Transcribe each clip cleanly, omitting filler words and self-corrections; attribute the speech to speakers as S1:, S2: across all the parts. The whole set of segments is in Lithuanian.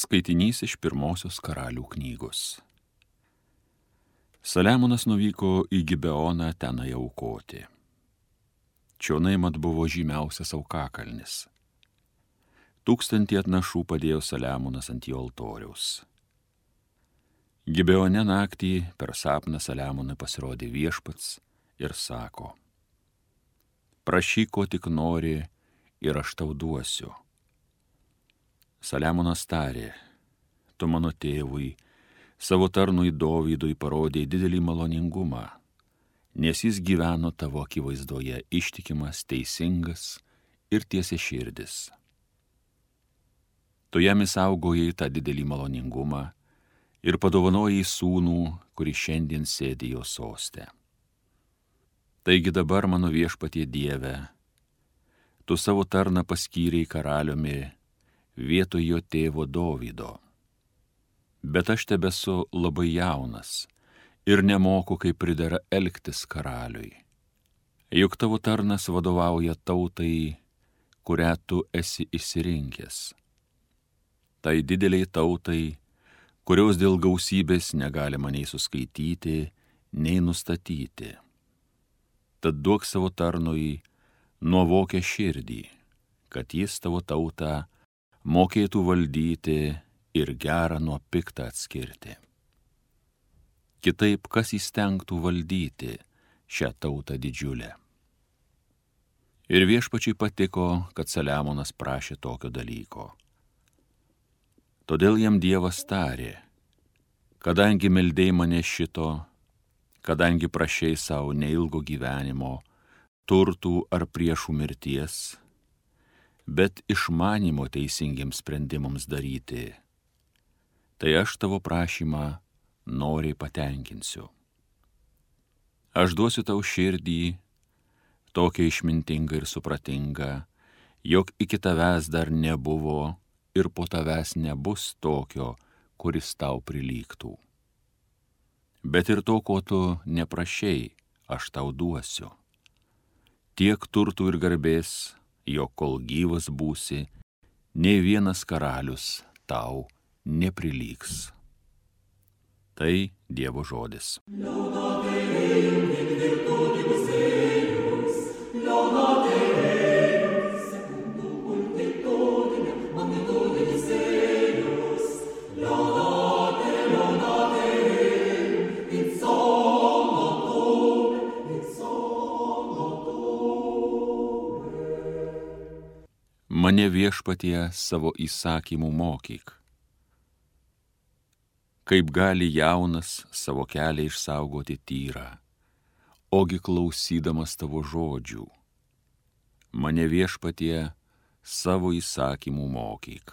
S1: Skaitinys iš pirmosios Karalių knygos. Saliamonas nuvyko į Gibeoną tenai aukoti. Čionai mat buvo žymiausias aukakalnis. 1000 atnašų padėjo Saliamonas ant jo altoriaus. Gibeone naktį per sapną Saliamonui pasirodė Viešpats ir sako: prašyk, ko tik nori, ir aš tau duosiu. Saliamonas tarė: tu mano tėvui, savo tarnui Dovydui parodėjai didelį maloningumą, nes jis gyveno tavo akivaizdoje ištikimas, teisingas ir tiesiaširdis. Tu jam išsaugojai tą didelį maloningumą ir padovanojai sūnų, kuris šiandien sėdi jo soste. Taigi dabar, mano Viešpatie Dieve, tu savo tarną paskyrei karaliumi vietoj jo tėvo Dovydo. Bet aš tebesu labai jaunas ir nemoku, kaip pridera elgtis karaliui. Juk tavo tarnas vadovauja tautai, kurią tu esi išsirinkęs. Tai dideliai tautai, kurios dėl gausybės negalima nei suskaityti, nei nustatyti. Tad duok savo tarnui nuovokią širdį, kad jis tavo tautą mokėtų valdyti ir gerą nuo piktą atskirti. Kitaip, kas įstengtų valdyti šią tautą didžiulę? Ir Viešpačiui patiko, kad Saliamonas prašė tokio dalyko. Todėl jam Dievas tarė: kadangi meldei mane šito, kadangi prašei savo neilgo gyvenimo, turtų ar priešų mirties, bet išmanimo teisingiems sprendimams daryti, tai aš tavo prašymą noriai patenkinsiu. Aš duosiu tau širdį, tokią išmintingą ir supratingą, jog iki tavęs dar nebuvo ir po tavęs nebus tokio, kuris tau prilygtų. Bet ir to, ko tu neprašei, aš tau duosiu. Tiek turtų ir garbės, jog kol gyvas būsi, nei vienas karalius tau neprilygs. Tai Dievo žodis. Mane Viešpatie savo įsakymų mokyk. Kaip gali jaunas savo kelią išsaugoti tyrą, ogi klausydamas tavo žodžių. Mane Viešpatie savo įsakymų mokyk.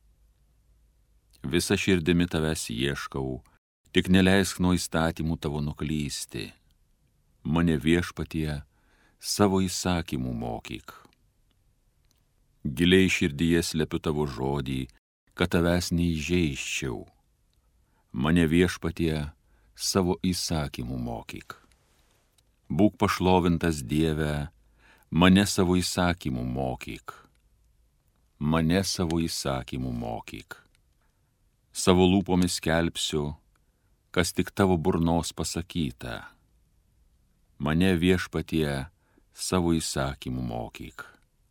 S1: Visa širdimi tavęs ieškau, tik neleisk nuo įstatymų tavo nuklysti. Mane Viešpatie savo įsakymų mokyk. Giliai širdyje slepiu tavo žodį, kad tavęs neįžeisčiau. Mane Viešpatie savo įsakymų mokyk. Būk pašlovintas Dieve, mane savo įsakymų mokyk. Mane savo įsakymų mokyk. Savo lūpomis skelbsiu, kas tik tavo burnos pasakyta. Mane Viešpatie savo įsakymų mokyk.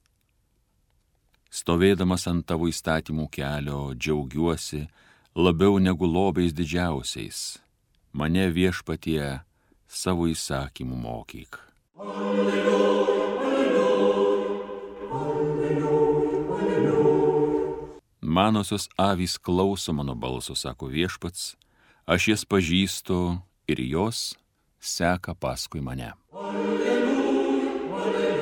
S1: Stovėdamas ant tavo įstatymų kelio, džiaugiuosi labiau negu lobiais didžiausiais. Mane Viešpatie savo įsakymų mokyk. Alleluja, alleluja, alleluja, alleluja. Manosios avys klauso mano balso, sako Viešpats, aš jas pažįstu ir jos seka paskui mane. Alleluja, alleluja.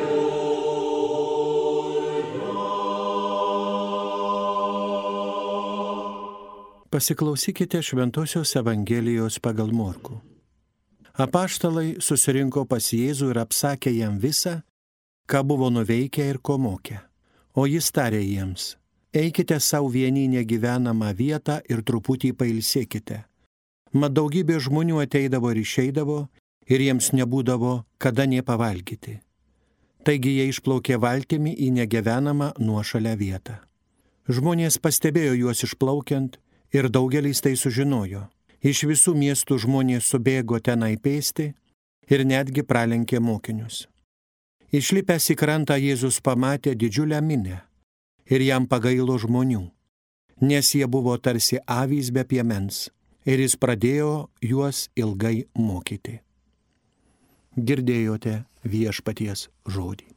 S2: Pasiklausykite Šventosios Evangelijos pagal Morkų. Apaštalai susirinko pas Jėzų ir apsakė jam visą, ką buvo nuveikę ir ko mokė. O jis tarė jiems: eikite savo vieni negyvenamą vietą ir truputį pailsėkite. Mat daugybė žmonių ateidavo ir išeidavo, ir jiems nebūdavo kada nė pavalgyti. Taigi jie išplaukė valtimi į negyvenamą nuošalę vietą. Žmonės pastebėjo juos išplaukiant ir daugelis tai sužinojo. Iš visų miestų žmonės subėgo tenai pėsti ir netgi pralenkė mokinius. Išlipęs į krantą Jėzus pamatė didžiulę minią ir jam pagailo žmonių, nes jie buvo tarsi avys be piemens ir jis pradėjo juos ilgai mokyti. Girdėjote viešpaties žodį.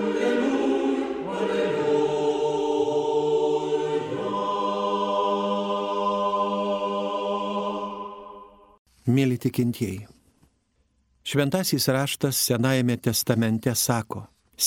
S2: Mėly tikintieji, Šventasis raštas Senajame testamente sako,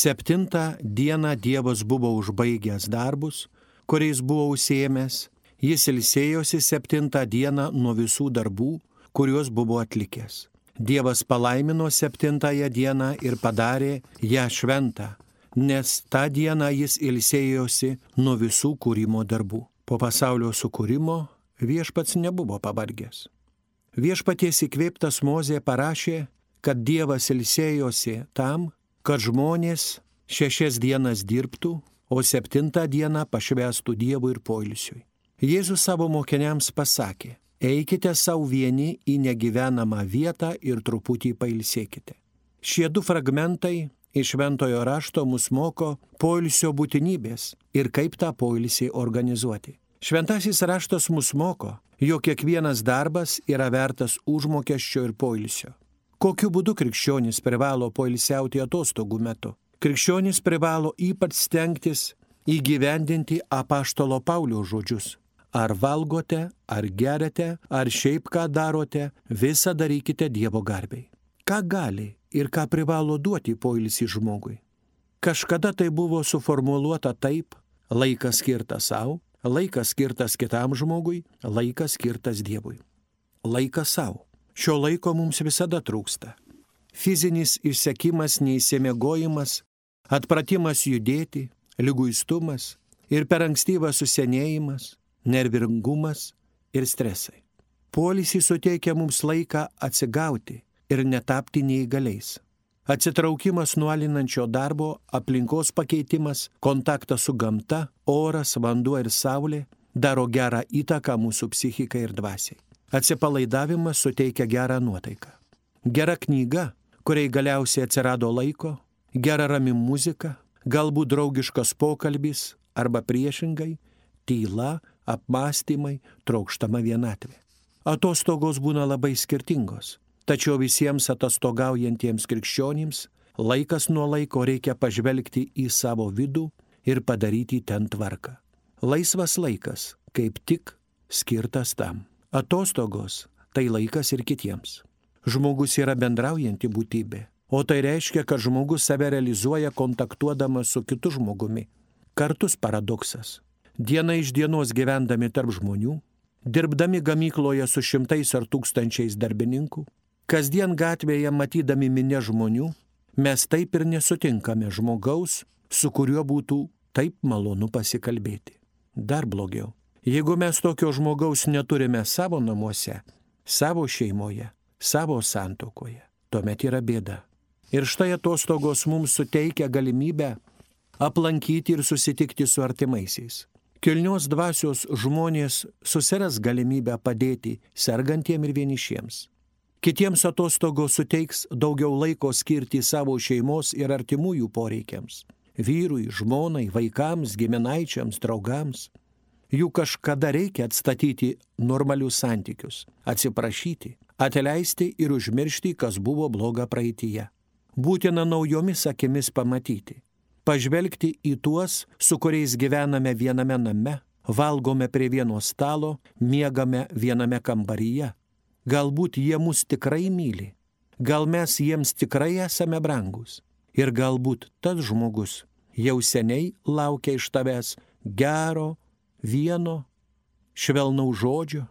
S2: 7 dieną Dievas buvo užbaigęs darbus, kuriais buvo užsiėmęs, jis ilsėjosi 7 dieną nuo visų darbų, kuriuos buvo atlikęs. Dievas palaimino 7 dieną ir padarė ją šventą, nes tą dieną jis ilsėjosi nuo visų kūrimo darbų. Po pasaulio sukūrimo viešpats nebuvo pavargęs. Viešpaties įkvėptas Mozė parašė, kad Dievas ilsėjosi tam, kad žmonės 6 dienas dirbtų, o 7 dieną pašvęstų Dievui ir poilsiui. Jėzus savo mokiniams pasakė, eikite savo vieni į negyvenamą vietą ir truputį pailsėkite. Šie 2 fragmentai iš Šventojo rašto mus moko poilsio būtinybės ir kaip tą poilsį organizuoti. Šventasis raštas mus moko, jog kiekvienas darbas yra vertas užmokesčio ir poilsio. Kokiu būdu krikščionis privalo poilsiauti atostogų metu? Krikščionis privalo ypač stengtis įgyvendinti apaštalo Pauliaus žodžius. Ar valgote, ar geriate, ar šiaip ką darote, visą darykite Dievo garbei. Ką gali ir ką privalo duoti poilsį žmogui? Kažkada tai buvo suformuluota taip, laikas skirtas savo, laikas skirtas kitam žmogui, laikas skirtas Dievui. Laikas savo. Šio laiko mums visada trūksta. Fizinis išsekimas, neįsimiegojimas, atpratimas judėti, liguistumas ir per ankstyvas susenėjimas, nervingumas ir stresai. Poilsį suteikia mums laiką atsigauti ir netapti neįgaliais. Atsitraukimas nuo alinančio darbo, aplinkos pakeitimas, kontaktas su gamta, oras, vanduo ir saulė daro gerą įtaką mūsų psichikai ir dvasiai. Atsipalaidavimas suteikia gerą nuotaiką. Gera knyga, kuriai galiausiai atsirado laiko, gera rami muzika, galbūt draugiškas pokalbis arba priešingai, tyla, apmąstymai, trokštama vienatvė. Atostogos būna labai skirtingos. Tačiau visiems atostogaujantiems krikščionims laikas nuo laiko reikia pažvelgti į savo vidų ir padaryti ten tvarką. Laisvas laikas kaip tik skirtas tam. Atostogos tai laikas ir kitiems. Žmogus yra bendraujanti būtybė, o tai reiškia, kad žmogus save realizuoja kontaktuodamas su kitu žmogumi. Kartus paradoksas. Diena iš dienos gyvendami tarp žmonių, dirbdami gamykloje su 100 ar 1000 darbininkų, kasdien gatvėje matydami minę žmonių, mes taip ir nesutinkame žmogaus, su kuriuo būtų taip malonu pasikalbėti. Dar blogiau, jeigu mes tokio žmogaus neturime savo namuose, savo šeimoje, savo santuokoje, tuomet yra bėda. Ir štai atostogos mums suteikia galimybę aplankyti ir susitikti su artimaisiais. Kilnios dvasios žmonės susiras galimybę padėti sergantiem ir vienišiems. Kitiems atostogos suteiks daugiau laiko skirti savo šeimos ir artimųjų poreikiams. Vyrui, žmonai, vaikams, giminaičiams, draugams. Jų kažkada reikia atstatyti normalius santykius, atsiprašyti, atleisti ir užmiršti, kas buvo bloga praeityje. Būtina naujomis akimis pamatyti. Pažvelgti į tuos, su kuriais gyvename viename name, valgome prie vieno stalo, miegame viename kambaryje. Galbūt jie mus tikrai myli, gal mes jiems tikrai esame brangus ir galbūt tas žmogus jau seniai laukia iš tavęs gero, vieno, švelnaus žodžio,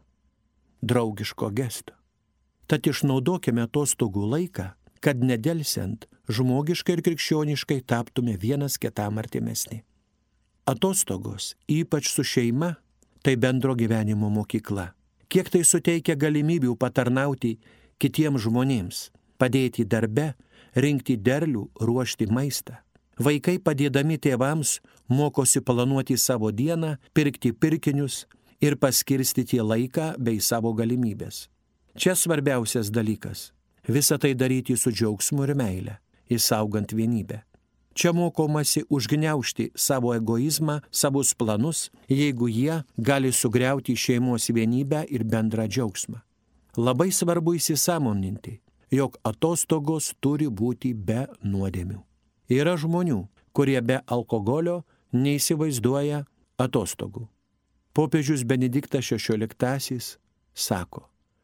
S2: draugiško gesto. Tad išnaudokime atostogų laiką, kad nedelsiant žmogiškai ir krikščioniškai taptume vienas kitam artimesni. Atostogos, ypač su šeima, tai bendro gyvenimo mokykla. Kiek tai suteikia galimybių patarnauti kitiems žmonėms, padėti darbe, rinkti derlių, ruošti maistą. Vaikai padėdami tėvams mokosi planuoti savo dieną, pirkti pirkinius ir paskirstyti laiką bei savo galimybės. Čia svarbiausias dalykas - visą tai daryti su džiaugsmu ir meile, išsaugant vienybę. Čia mokomasi užgniaužti savo egoizmą, savus planus, jeigu jie gali sugriauti šeimos vienybę ir bendrą džiaugsmą. Labai svarbu įsisąmoninti, jog atostogos turi būti be nuodėmių. Yra žmonių, kurie be alkoholio neįsivaizduoja atostogų. Popiežius Benediktas XVI sako: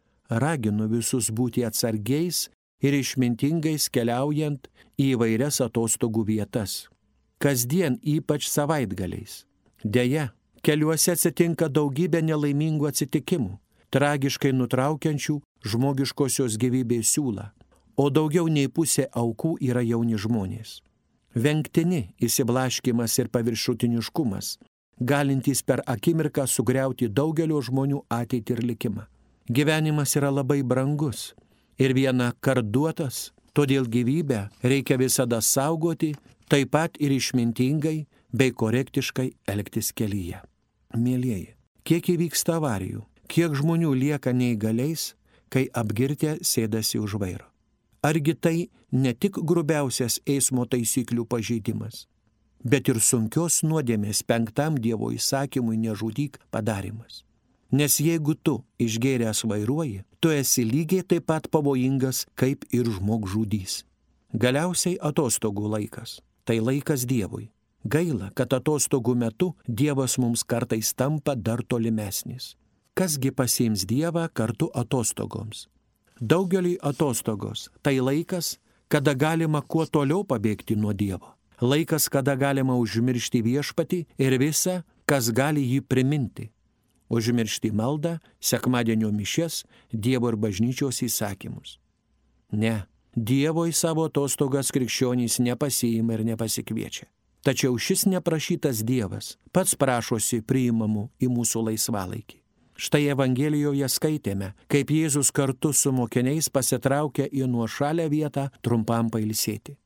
S2: raginu visus būti atsargiais ir išmintingais keliaujant į įvairias atostogų vietas. Kasdien, ypač savaitgaliais. Deja, keliuose atsitinka daugybė nelaimingų atsitikimų, tragiškai nutraukiančių žmogiškosios gyvybės siūlą, o daugiau nei pusė aukų yra jauni žmonės. Vengtini įsiblaškymas ir paviršutiniškumas, galintys per akimirką sugriauti daugelio žmonių ateitį ir likimą. Gyvenimas yra labai brangus ir vieną kartą duotas, todėl gyvybę reikia visada saugoti, taip pat ir išmintingai bei korektiškai elgtis kelyje. Mielieji, kiek įvyksta avarijų, kiek žmonių lieka neįgaliais, kai apgirtę sėdasi už vairo. Argi tai ne tik grubiausias eismo taisyklių pažeidimas, bet ir sunkios nuodėmės 5 Dievo įsakymui nežudyk padarimas. Nes jeigu tu išgėręs vairuoji, tu esi lygiai taip pat pavojingas kaip ir žmogžudys. Galiausiai atostogų laikas. Tai laikas Dievui. Gaila, kad atostogų metu Dievas mums kartais tampa dar tolimesnis. Kasgi pasiims Dievą kartu atostogoms? Daugeliui atostogos tai laikas, kada galima kuo toliau pabėgti nuo Dievo. Laikas, kada galima užmiršti viešpatį ir visą, kas gali jį priminti. Užmiršti maldą, sekmadienio mišias, Dievo ir bažnyčios įsakymus. Ne, Dievo į savo atostogas krikščionys nepasiima ir nepasikviečia. Tačiau šis neprašytas Dievas pats prašosi priimamų į mūsų laisvalaikį. Štai Evangelijoje skaitėme, kaip Jėzus kartu su mokiniais pasitraukė į nuošalę vietą trumpam pailsėti.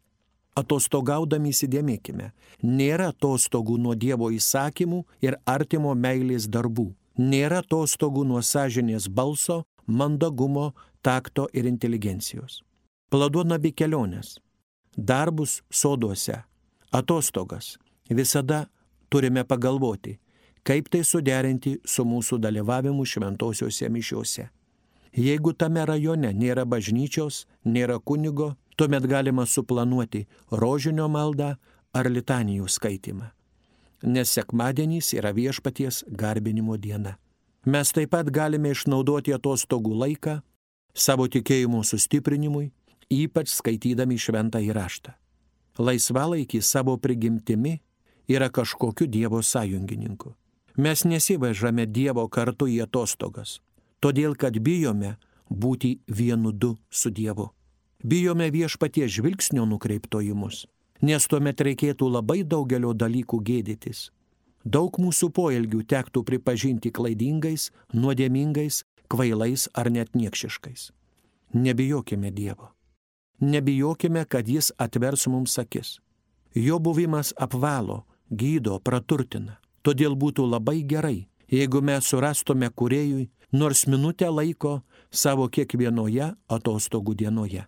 S2: Atostogaudami įsidėmėkime, nėra atostogų nuo Dievo įsakymų ir artimo meilės darbų. Nėra atostogų nuo sąžinės balso, mandagumo, takto ir inteligencijos. Planuodami bei keliones, darbus soduose, atostogas, visada turime pagalvoti, kaip tai suderinti su mūsų dalyvavimu šventosiuose mišiuose. Jeigu tame rajone nėra bažnyčios, nėra kunigo, tuomet galima suplanuoti rožinio maldą ar litanijų skaitimą. Nes sekmadienis yra viešpaties garbinimo diena. Mes taip pat galime išnaudoti atostogų laiką savo tikėjimo sustiprinimui, ypač skaitydami šventąjį raštą. Laisvalaikį savo prigimtimi yra kažkokiu Dievo sąjungininku. Mes nesivežame Dievo kartu į atostogas, todėl kad bijome būti vienu du su Dievu. Bijome viešpaties žvilgsnio nukreipto į mus, nes tuomet reikėtų labai daugelio dalykų gėdytis. Daug mūsų poelgių tektų pripažinti klaidingais, nuodėmingais, kvailais ar net niekšiškais. Nebijokime Dievo. Nebijokime, kad Jis atvers mums akis. Jo buvimas apvalo, gydo, praturtina. Todėl būtų labai gerai, jeigu mes surastume kūrėjui nors minutę laiko savo kiekvienoje atostogų dienoje.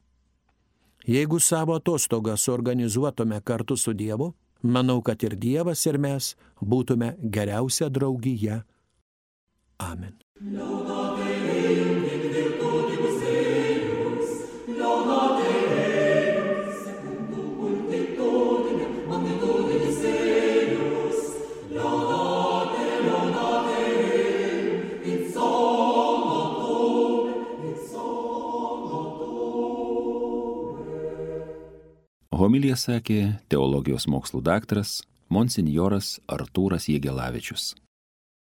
S2: Jeigu savo atostogas suorganizuotume kartu su Dievu, manau, kad ir Dievas ir mes būtume geriausia draugija. Amen.
S1: Homiliją sakė teologijos mokslų daktaras monsinjoras Artūras Jegelavičius.